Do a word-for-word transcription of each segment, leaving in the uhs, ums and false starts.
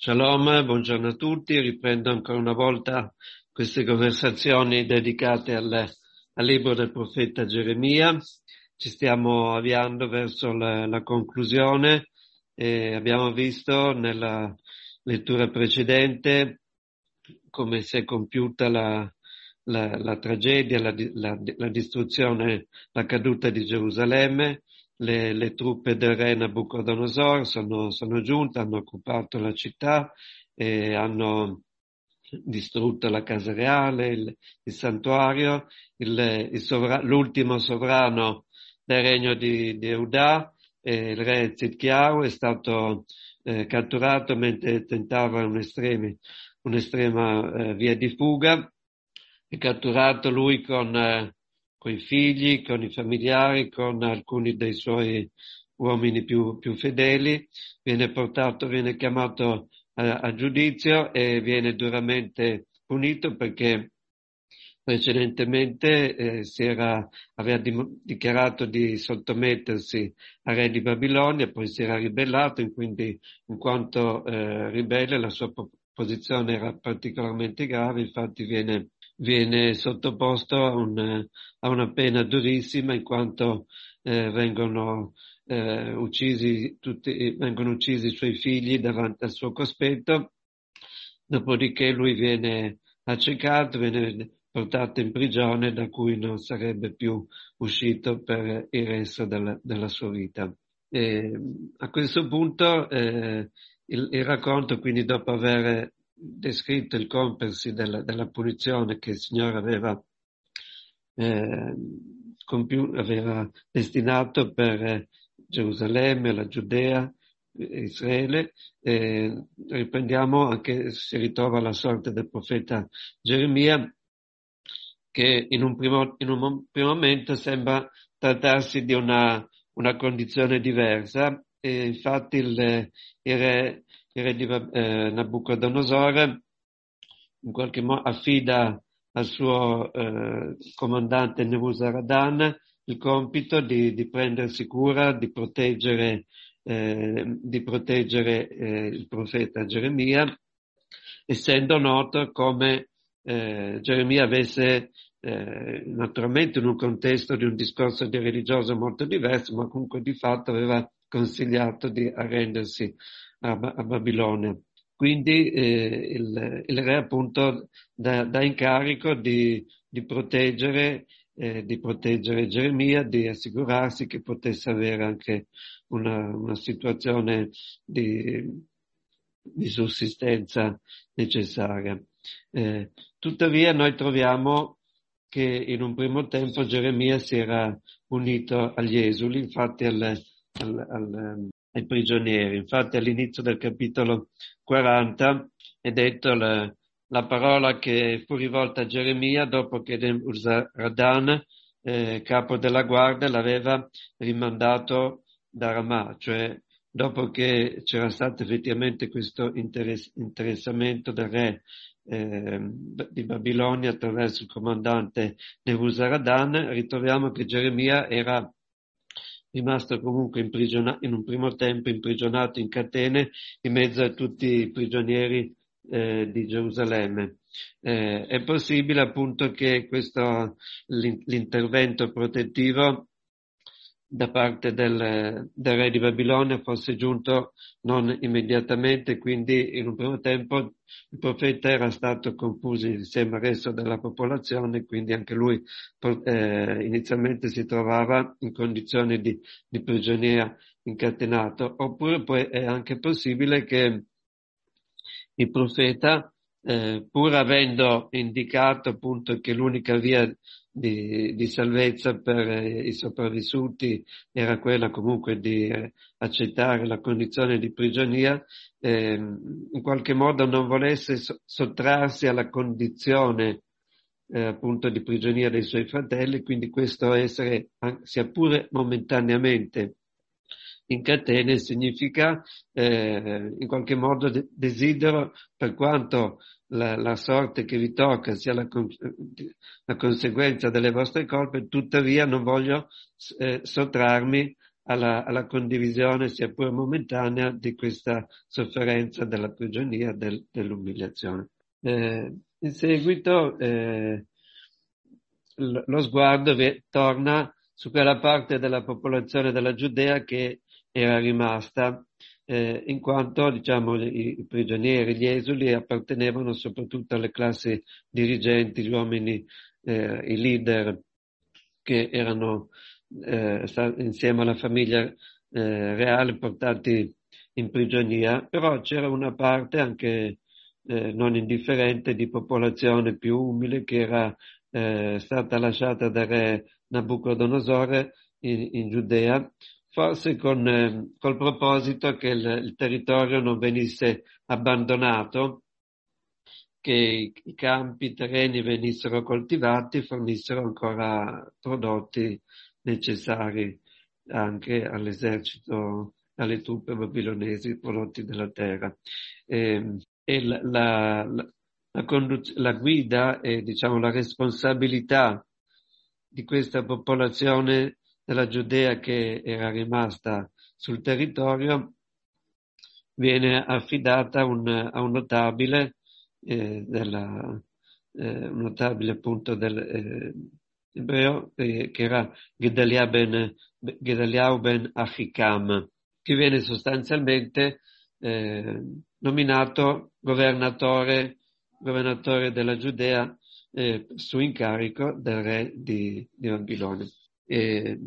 Shalom, buongiorno a tutti. Riprendo ancora una volta queste conversazioni dedicate al, al libro del profeta Geremia. Ci stiamo avviando verso la, la conclusione e abbiamo visto nella lettura precedente come si è compiuta la, la, la tragedia, la, la, la distruzione, la caduta di Gerusalemme. Le, le truppe del re Nabucodonosor sono, sono giunte, hanno occupato la città e hanno distrutto la casa reale, il, il santuario. Il, il sovra, l'ultimo sovrano del regno di, di Eudà, eh, il re Zidkiyahu, è stato eh, catturato mentre tentava un'estrema, un'estrema eh, via di fuga. È catturato lui con eh, con i figli, con i familiari, con alcuni dei suoi uomini più, più fedeli, viene portato, viene chiamato a, a giudizio e viene duramente punito perché precedentemente eh, si era, aveva dim- dichiarato di sottomettersi al re di Babilonia, poi si era ribellato e quindi in quanto eh, ribelle la sua po- posizione era particolarmente grave, infatti viene viene sottoposto a, un, a una pena durissima in quanto eh, vengono eh, uccisi tutti, vengono uccisi i suoi figli davanti al suo cospetto, dopodiché lui viene accecato, viene portato in prigione da cui non sarebbe più uscito per il resto della, della sua vita. E a questo punto eh, il, il racconto, quindi dopo aver descritto il compiersi della, della punizione che il Signore aveva, eh, compiu- aveva destinato per eh, Gerusalemme, la Giudea, Israele, eh, riprendiamo anche, si ritrova la sorte del profeta Geremia, che in un primo, in un primo momento sembra trattarsi di una, una condizione diversa, e infatti il, il re, il re di eh, Nabucodonosor in qualche modo affida al suo eh, comandante Nebuzaradan il compito di, di prendersi cura, di proteggere, eh, di proteggere eh, il profeta Geremia, essendo noto come eh, Geremia avesse eh, naturalmente in un contesto di un discorso di religioso molto diverso, ma comunque di fatto aveva consigliato di arrendersi a, a Babilonia. Quindi eh, il, il re appunto dà, dà incarico di, di proteggere eh, di proteggere Geremia, di assicurarsi che potesse avere anche una, una situazione di, di sussistenza necessaria. Eh, tuttavia noi troviamo che in un primo tempo Geremia si era unito agli esuli, infatti al, al, al, ai prigionieri. Infatti all'inizio del capitolo quaranta è detto la, la parola che fu rivolta a Geremia dopo che Nebuzaradan, eh, capo della guardia, l'aveva rimandato da Ramà, cioè dopo che c'era stato effettivamente questo interess- interessamento del re eh, di Babilonia attraverso il comandante Nebuzaradan, ritroviamo che Geremia era rimasto comunque imprigionato, in un primo tempo imprigionato in catene in mezzo a tutti i prigionieri eh, di Gerusalemme. Eh, è possibile appunto che questo, l'intervento protettivo da parte del, del re di Babilonia fosse giunto non immediatamente, quindi in un primo tempo il profeta era stato confuso insieme al resto della popolazione, quindi anche lui eh, inizialmente si trovava in condizioni di, di prigionia incatenato. Oppure poi è anche possibile che il profeta, eh, pur avendo indicato appunto che l'unica via di, di salvezza per eh, i sopravvissuti era quella comunque di eh, accettare la condizione di prigionia, eh, in qualche modo non volesse so- sottrarsi alla condizione eh, appunto di prigionia dei suoi fratelli, quindi questo essere, sia pure momentaneamente in catene, significa eh, in qualche modo de- desidero, per quanto la, la sorte che vi tocca sia la, con- la conseguenza delle vostre colpe, tuttavia non voglio eh, sottrarmi alla, alla condivisione, sia pure momentanea, di questa sofferenza della prigionia, del, dell'umiliazione. Eh, in seguito eh, lo sguardo torna su quella parte della popolazione della Giudea che era rimasta, eh, in quanto, diciamo, i, i prigionieri, gli esuli, appartenevano soprattutto alle classi dirigenti, gli uomini, eh, i leader che erano eh, insieme alla famiglia eh, reale portati in prigionia, però c'era una parte anche eh, non indifferente di popolazione più umile che era eh, stata lasciata da re Nabucodonosore in, in Giudea, forse con eh, col proposito che il, il territorio non venisse abbandonato, che i, i campi, i terreni venissero coltivati, fornissero ancora prodotti necessari anche all'esercito, alle truppe babilonesi, prodotti della terra. E, e la, la, la, la, conduz- la guida e, diciamo, la responsabilità di questa popolazione della Giudea che era rimasta sul territorio viene affidata a un, a un notabile, eh, della, eh, un notabile appunto del eh, ebreo, eh, che era Gedalia ben, Gedaliah ben Achikam, che viene sostanzialmente eh, nominato governatore, governatore della Giudea eh, su incarico del re di, di Babilonia. E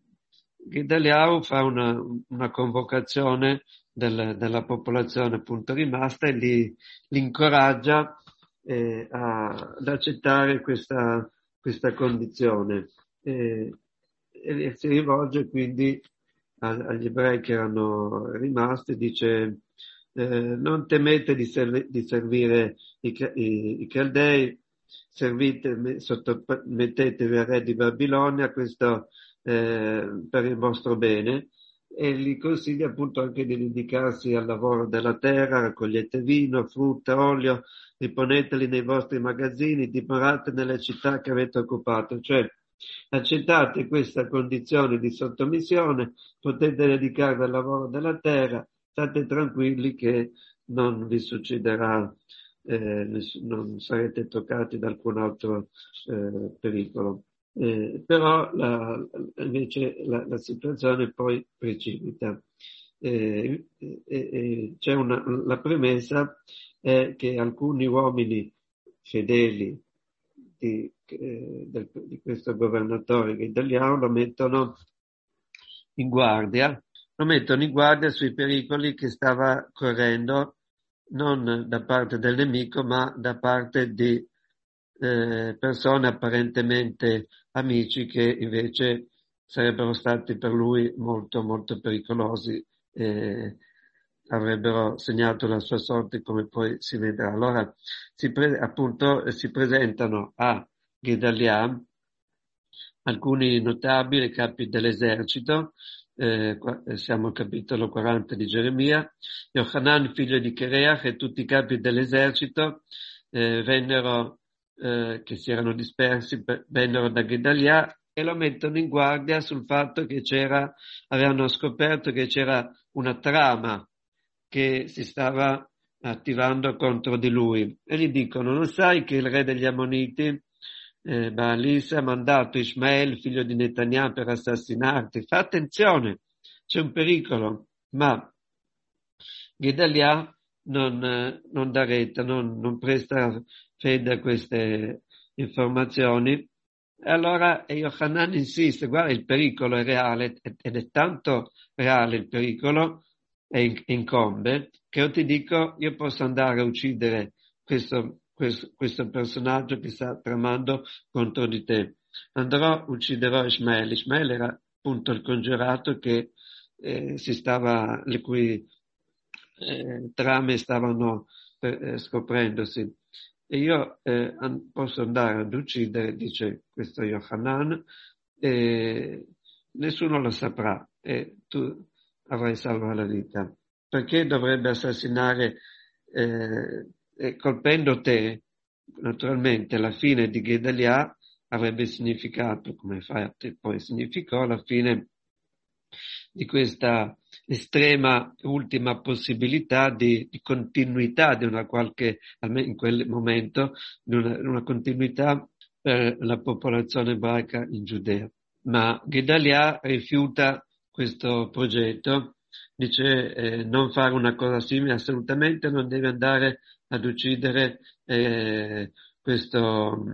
Gedaliah fa una, una convocazione del, della popolazione appunto rimasta e li, li incoraggia eh, a, ad accettare questa, questa condizione e, e si rivolge quindi a, agli ebrei che erano rimasti, dice eh, non temete di, servi, di servire i, i, i Caldei, servite, sottomettetevi al re di Babilonia, questo eh, per il vostro bene, e gli consiglia appunto anche di dedicarsi al lavoro della terra, raccogliete vino, frutta, olio, riponeteli nei vostri magazzini, dimorate nelle città che avete occupato, cioè accettate questa condizione di sottomissione, potete dedicarvi al lavoro della terra, state tranquilli che non vi succederà, eh, non sarete toccati da alcun altro eh, pericolo. Eh, però la, invece la, la situazione poi precipita. Eh, eh, eh, c'è una, la premessa è che alcuni uomini fedeli di, eh, del, di questo governatore Gedaliah lo mettono in guardia, lo mettono in guardia sui pericoli che stava correndo non da parte del nemico ma da parte di eh, persone apparentemente amici che invece sarebbero stati per lui molto molto pericolosi e avrebbero segnato la sua sorte, come poi si vedrà. Allora si pre- appunto si presentano a Gedaliah alcuni notabili capi dell'esercito, eh, siamo al capitolo quaranta di Geremia, Yohanan figlio di Chereach e tutti i capi dell'esercito eh, vennero eh, che si erano dispersi, vennero da Gedaliah e lo mettono in guardia sul fatto che c'era, avevano scoperto che c'era una trama che si stava attivando contro di lui e gli dicono: non sai che il re degli Ammoniti eh, Baalisa ha mandato Ismael figlio di Netanyah per assassinarti? Fa attenzione, c'è un pericolo. Ma Gedaliah non, eh, non dà retta, non, non presta fede a queste informazioni. E allora Yohanan insiste: guarda, il pericolo è reale ed è tanto reale il pericolo, è incombe, che io ti dico, io posso andare a uccidere questo, questo, questo personaggio che sta tramando contro di te. Andrò, ucciderò Ismael. Ismael era appunto il congiurato che eh, si stava, le cui eh, trame stavano eh, scoprendosi. E io eh, an- posso andare ad uccidere, dice questo Yohanan, e nessuno lo saprà e tu avrai salvo la vita. Perché dovrebbe assassinare, eh, e colpendo te? Naturalmente la fine di Gedaliah avrebbe significato, come infatti poi significò, la fine di questa estrema ultima possibilità di, di continuità di una qualche, almeno in quel momento, di una, una continuità per la popolazione ebraica in Giudea. Ma Gedalia rifiuta questo progetto, dice eh, non fare una cosa simile, assolutamente non deve andare ad uccidere eh, questo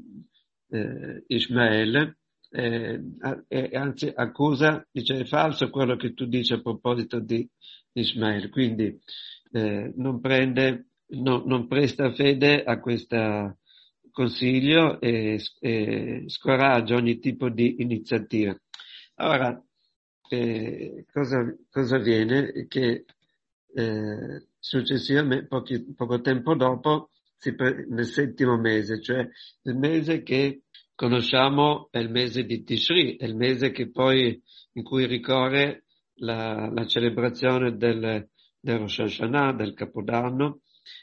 eh, Ismaele, eh, eh, anzi accusa, dice è falso quello che tu dici a proposito di Ismaele, quindi eh, non prende, no, non presta fede a questo consiglio e, e scoraggia ogni tipo di iniziativa. Ora, eh, cosa, cosa avviene? Che eh, successivamente, pochi, poco tempo dopo, si pre- nel settimo mese, cioè il mese che conosciamo è il mese di Tishri, è il mese che poi, in cui ricorre la, la celebrazione del, del Rosh Hashanah, del Capodanno,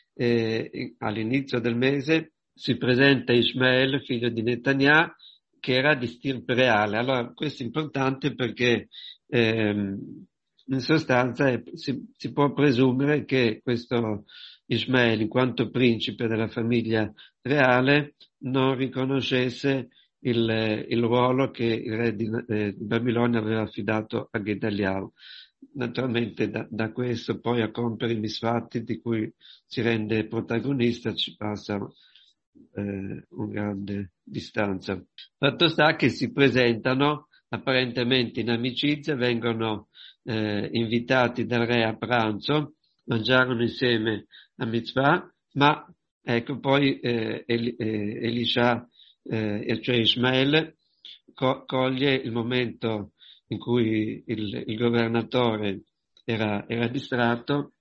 e all'inizio del mese si presenta Ismaele, figlio di Netanyah, che era di stirpe reale. Allora, questo è importante perché ehm, in sostanza è, si, si può presumere che questo Ismaele, in quanto principe della famiglia reale, non riconoscesse il, il ruolo che il re di, eh, di Babilonia aveva affidato a Gedaliah. Naturalmente da, da questo poi a compiere i misfatti di cui si rende protagonista ci passa eh, una grande distanza. Fatto sta che si presentano apparentemente in amicizia, vengono eh, invitati dal re a pranzo, mangiarono insieme a mitzvah, ma ecco poi eh, El- eh, Elisha, eh, cioè Ismaele, co- coglie il momento in cui il, il governatore era, era distratto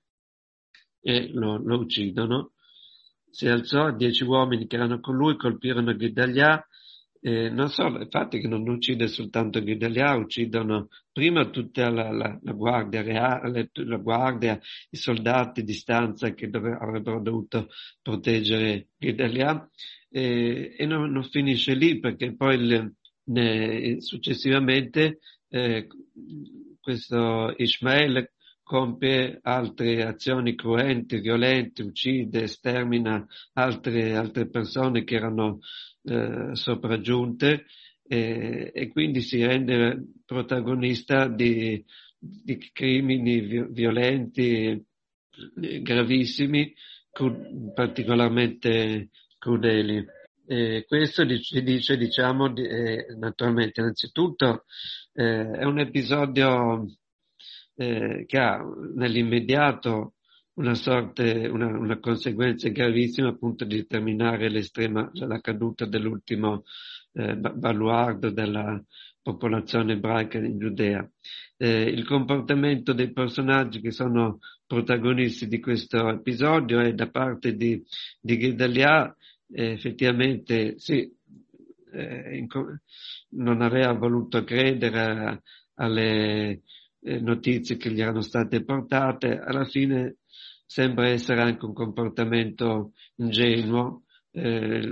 e lo, lo uccidono. Si alzò, dieci uomini che erano con lui colpirono Gedalia, eh, non solo, infatti che non uccide soltanto Gedalia, uccidono prima tutta la, la, la guardia reale, la guardia, i soldati di stanza che dove, avrebbero dovuto proteggere Gedalia, eh, e non, non finisce lì perché poi il, ne, successivamente eh, questo Ismaele compie altre azioni cruenti, violente, uccide, stermina altre, altre persone che erano eh, sopraggiunte eh, e quindi si rende protagonista di, di crimini vi- violenti, eh, gravissimi, cru- particolarmente crudeli. Eh, questo ci dice, diciamo, di, eh, naturalmente, innanzitutto eh, è un episodio eh, che ha nell'immediato una sorte, una, una conseguenza gravissima appunto di determinare l'estrema, la caduta dell'ultimo eh, baluardo della popolazione ebraica in Giudea. Eh, il comportamento dei personaggi che sono protagonisti di questo episodio è da parte di, di Gedalia, eh, effettivamente sì, eh, non aveva voluto credere a, alle eh, notizie che gli erano state portate, alla fine sembra essere anche un comportamento ingenuo, eh,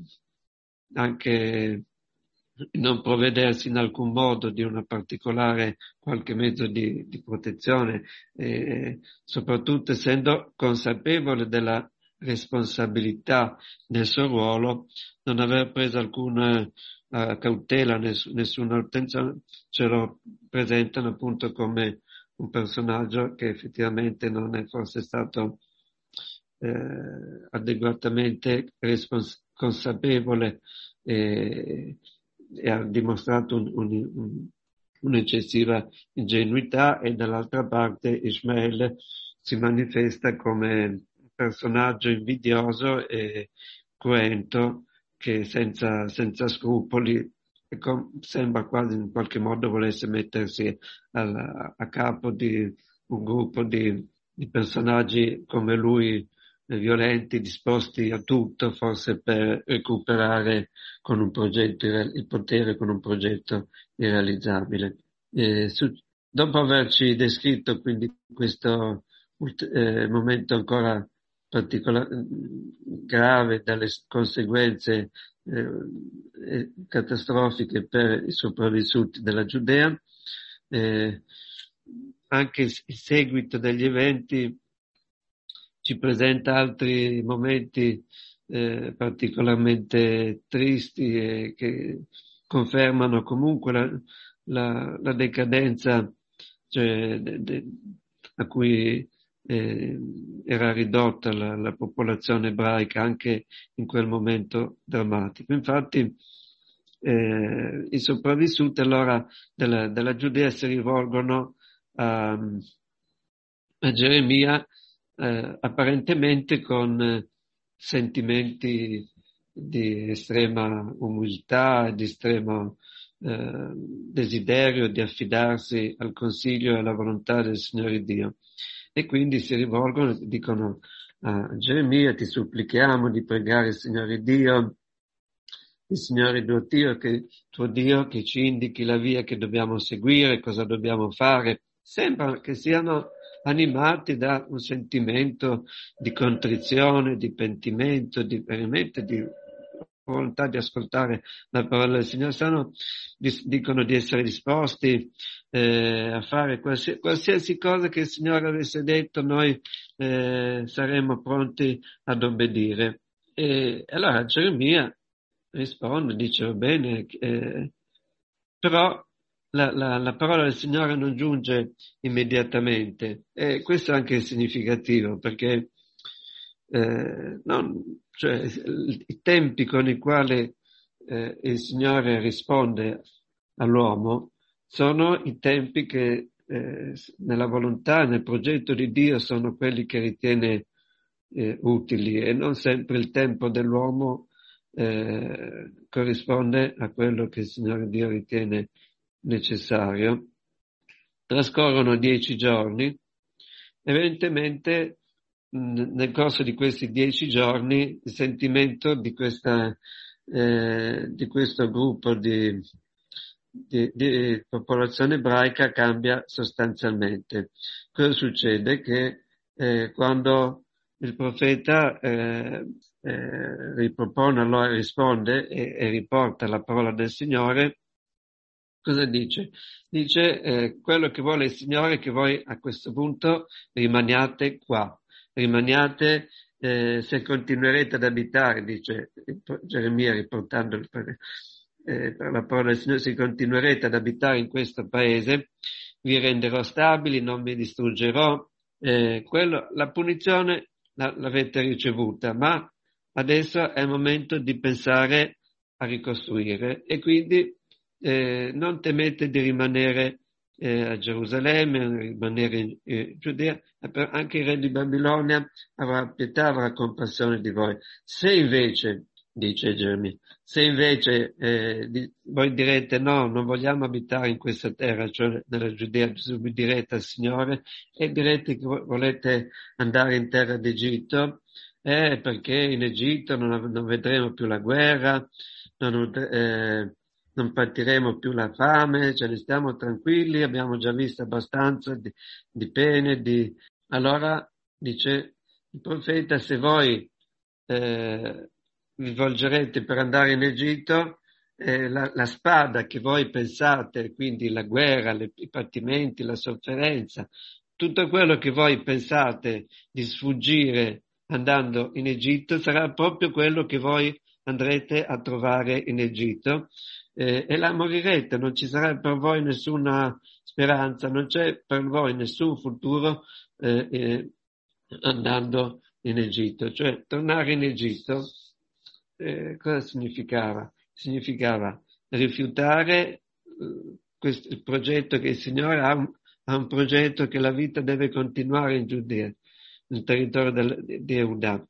anche non provvedersi in alcun modo di una particolare qualche mezzo di, di protezione, eh, soprattutto essendo consapevole della responsabilità del suo ruolo, non aver preso alcuna uh, cautela, ness- nessuna attenzione, ce lo presentano appunto come un personaggio che effettivamente non è forse stato eh, adeguatamente respons- consapevole e, e ha dimostrato un, un, un, un'eccessiva ingenuità, e dall'altra parte Ismaele si manifesta come un personaggio invidioso e cruento che senza, senza scrupoli ecco, sembra quasi in qualche modo volesse mettersi al, a capo di un gruppo di, di personaggi come lui, eh, violenti, disposti a tutto, forse per recuperare con un progetto, il potere con un progetto irrealizzabile. Eh, su, dopo averci descritto quindi questo eh, momento ancora particolare, grave dalle conseguenze eh, catastrofiche per i sopravvissuti della Giudea, eh, anche il, il seguito degli eventi ci presenta altri momenti eh, particolarmente tristi e che confermano comunque la, la, la decadenza, cioè, de, de, a cui eh, era ridotta la, la popolazione ebraica anche in quel momento drammatico. Infatti eh, i sopravvissuti allora della, della Giudea si rivolgono a, a Geremia eh, apparentemente con eh, sentimenti di estrema umiltà, di estremo eh, desiderio di affidarsi al consiglio e alla volontà del Signore Dio. E quindi si rivolgono e dicono a Geremia: ti supplichiamo di pregare il Signore Dio, il Signore tuo Dio, che, tuo Dio che ci indichi la via che dobbiamo seguire, cosa dobbiamo fare. Sembra che siano animati da un sentimento di contrizione, di pentimento, di veramente di volontà di ascoltare la parola del Signore. Sono, dicono di essere disposti eh, a fare qualsiasi, qualsiasi cosa che il Signore avesse detto, noi eh, saremmo pronti ad obbedire. E allora Geremia risponde, dice: va bene, eh, però la, la, la parola del Signore non giunge immediatamente, e questo è anche significativo, perché eh, non, cioè, i tempi con i quali eh, il Signore risponde all'uomo sono i tempi che eh, nella volontà, nel progetto di Dio, sono quelli che ritiene eh, utili, e non sempre il tempo dell'uomo eh, corrisponde a quello che il Signore Dio ritiene necessario. Trascorrono dieci giorni, evidentemente nel corso di questi dieci giorni il sentimento di questa eh, di questo gruppo di, di, di popolazione ebraica cambia sostanzialmente. Cosa succede? Che eh, quando il profeta eh, eh, ripropone, allora risponde e, e riporta la parola del Signore, cosa dice? Dice eh, quello che vuole il Signore è che voi a questo punto rimaniate qua, rimaniate, eh, se continuerete ad abitare, dice Geremia riportando per, eh, per la parola del Signore, se continuerete ad abitare in questo paese, vi renderò stabili, non vi distruggerò. Eh, quello, la punizione la, l'avete ricevuta, ma adesso è il momento di pensare a ricostruire, e quindi eh, non temete di rimanere eh, a Gerusalemme, rimanere in eh, Giudea. Anche il re di Babilonia avrà pietà, avrà compassione di voi. Se invece, dice Geremia, se invece eh, di, voi direte no, non vogliamo abitare in questa terra, cioè nella Giudea, direte al Signore e direte che volete andare in terra d'Egitto, eh, perché in Egitto non, non vedremo più la guerra, non, eh, non patiremo più la fame, ce ne stiamo tranquilli, abbiamo già visto abbastanza di, di pene, di... Allora, dice il profeta, se voi eh, vi volgerete per andare in Egitto, eh, la, la spada che voi pensate, quindi la guerra, le, i patimenti, la sofferenza, tutto quello che voi pensate di sfuggire andando in Egitto sarà proprio quello che voi andrete a trovare in Egitto, eh, e là morirete, non ci sarà per voi nessuna speranza, non c'è per voi nessun futuro eh, eh, andando in Egitto. Cioè, tornare in Egitto eh, cosa significava? Significava rifiutare eh, questo, il progetto che il Signore ha, un, ha un progetto che la vita deve continuare in Giudea, nel territorio del, di, di Eudà.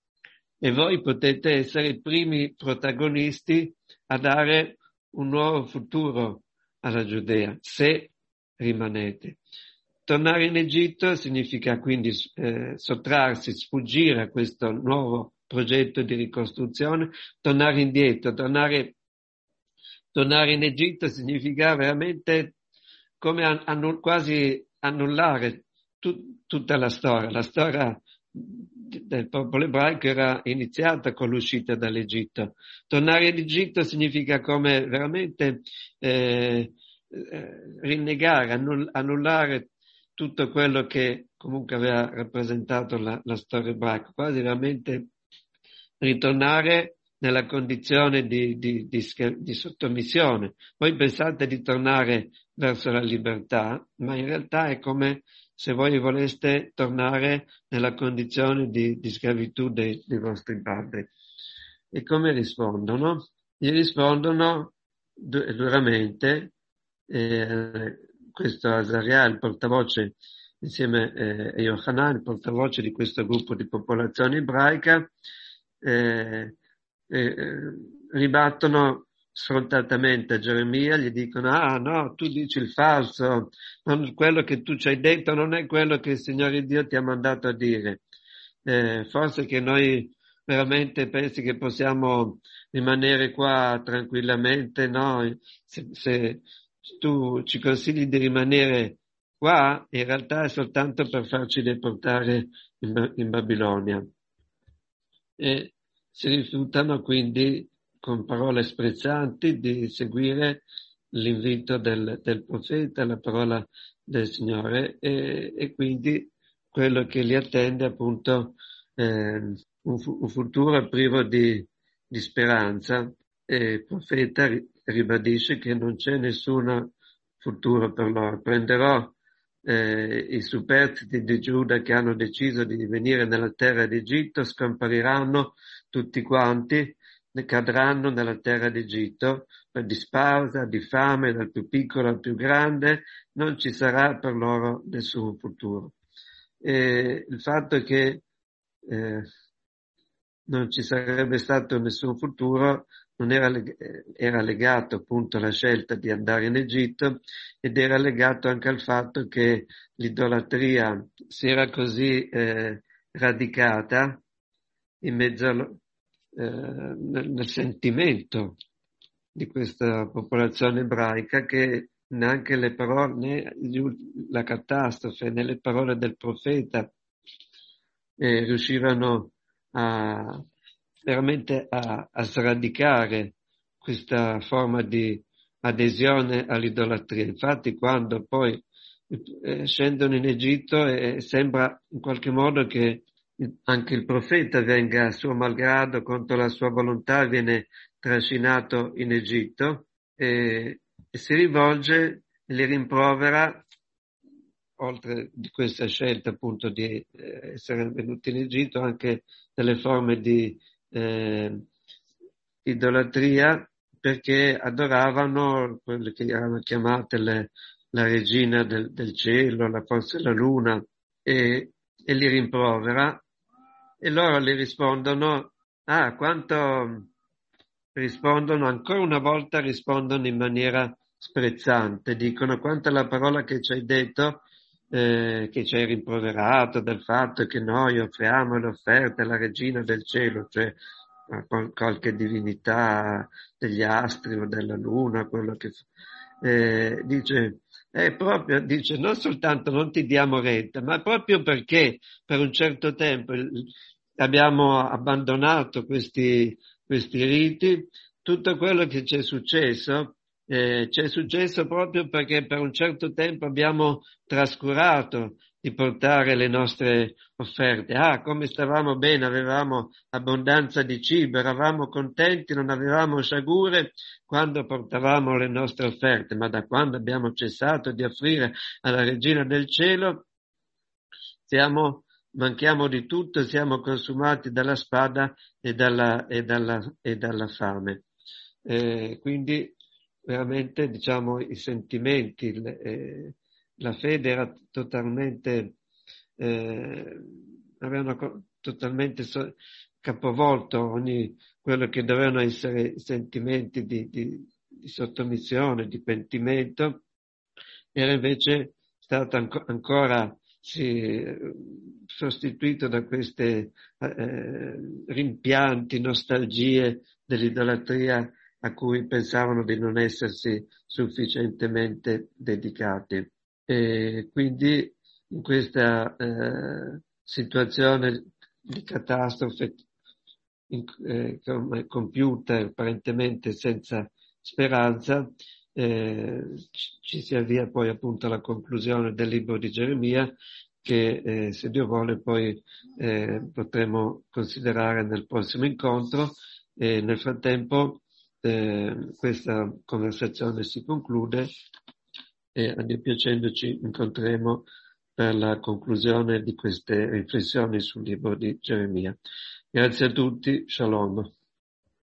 E voi potete essere i primi protagonisti a dare un nuovo futuro alla Giudea, se rimanete. Tornare in Egitto significa quindi eh, sottrarsi, sfuggire a questo nuovo progetto di ricostruzione, tornare indietro, tornare, tornare in Egitto significa veramente come annu- quasi annullare tu- tutta la storia. La storia del popolo ebraico era iniziata con l'uscita dall'Egitto. Tornare in Egitto significa come veramente eh, eh, rinnegare, annull- annullare tutto quello che comunque aveva rappresentato la, la storia ebraica, quasi veramente ritornare nella condizione di, di, di, di sottomissione. Voi pensate di tornare verso la libertà, ma in realtà è come se voi voleste tornare nella condizione di, di schiavitù dei, dei vostri padri. E come rispondono? Gli rispondono du- duramente, eh, questo Azaria, il portavoce, insieme eh, a Yohanan, il portavoce di questo gruppo di popolazione ebraica, eh, eh, ribattono sfrontatamente a Geremia, gli dicono: ah no, tu dici il falso, non, quello che tu ci hai detto non è quello che il Signore Dio ti ha mandato a dire. Eh, forse che noi veramente pensi che possiamo rimanere qua tranquillamente, no? Se, se tu ci consigli di rimanere qua, in realtà è soltanto per farci deportare in, in Babilonia. E si rifiutano quindi con parole sprezzanti di seguire l'invito del, del profeta, la parola del Signore, e, e quindi quello che li attende appunto eh, un, un futuro privo di, di speranza. E il profeta ribadisce che non c'è nessun futuro per loro. Prenderò eh, i superstiti di Giuda che hanno deciso di venire nella terra d'Egitto, scompariranno tutti quanti, cadranno nella terra d'Egitto di spasa, di fame, dal più piccolo al più grande, non ci sarà per loro nessun futuro. E il fatto che eh, non ci sarebbe stato nessun futuro non era, era legato appunto alla scelta di andare in Egitto, ed era legato anche al fatto che l'idolatria si era così eh, radicata in mezzo al, eh, nel, nel sentimento di questa popolazione ebraica, che neanche le parole, né la catastrofe, né le parole del profeta eh, riuscivano a veramente a, a sradicare questa forma di adesione all'idolatria. Infatti, quando poi eh, scendono in Egitto, eh, sembra in qualche modo che anche il profeta venga a suo malgrado, contro la sua volontà, viene trascinato in Egitto e, e si rivolge e li rimprovera, oltre di questa scelta appunto di eh, essere venuti in Egitto, anche delle forme di eh, idolatria, perché adoravano quelle che erano chiamate le, la regina del, del cielo, la, forse la luna, e, e li rimprovera, e loro gli rispondono: ah, quanto rispondono, ancora una volta rispondono in maniera sprezzante, dicono: quanto la parola che ci hai detto, eh, che ci hai rimproverato del fatto che noi offriamo le offerte alla regina del cielo, cioè a qualche divinità degli astri o della luna, quello che eh, dice, è proprio, dice, non soltanto non ti diamo retta, ma proprio perché per un certo tempo abbiamo abbandonato questi, questi riti, tutto quello che ci è successo eh, ci è successo proprio perché per un certo tempo abbiamo trascurato di portare le nostre offerte. Ah, come stavamo bene, avevamo abbondanza di cibo, eravamo contenti, non avevamo sciagure quando portavamo le nostre offerte, ma da quando abbiamo cessato di offrire alla Regina del Cielo, siamo, manchiamo di tutto, siamo consumati dalla spada e dalla, e dalla, e dalla fame. Eh, quindi veramente, diciamo, i sentimenti, le, eh, la fede era totalmente, eh, avevano co- totalmente so- capovolto ogni, quello che dovevano essere i sentimenti di, di, di sottomissione, di pentimento, era invece stato anco, ancora sì, sostituito da queste eh, rimpianti, nostalgie dell'idolatria a cui pensavano di non essersi sufficientemente dedicati. E quindi in questa eh, situazione di catastrofe in, eh, compiuta apparentemente senza speranza, eh, ci si avvia poi appunto alla conclusione del libro di Geremia, che eh, se Dio vuole poi eh, potremo considerare nel prossimo incontro, e nel frattempo eh, questa conversazione si conclude e a Dio piacendo ci incontreremo per la conclusione di queste riflessioni sul libro di Geremia. Grazie a tutti, shalom.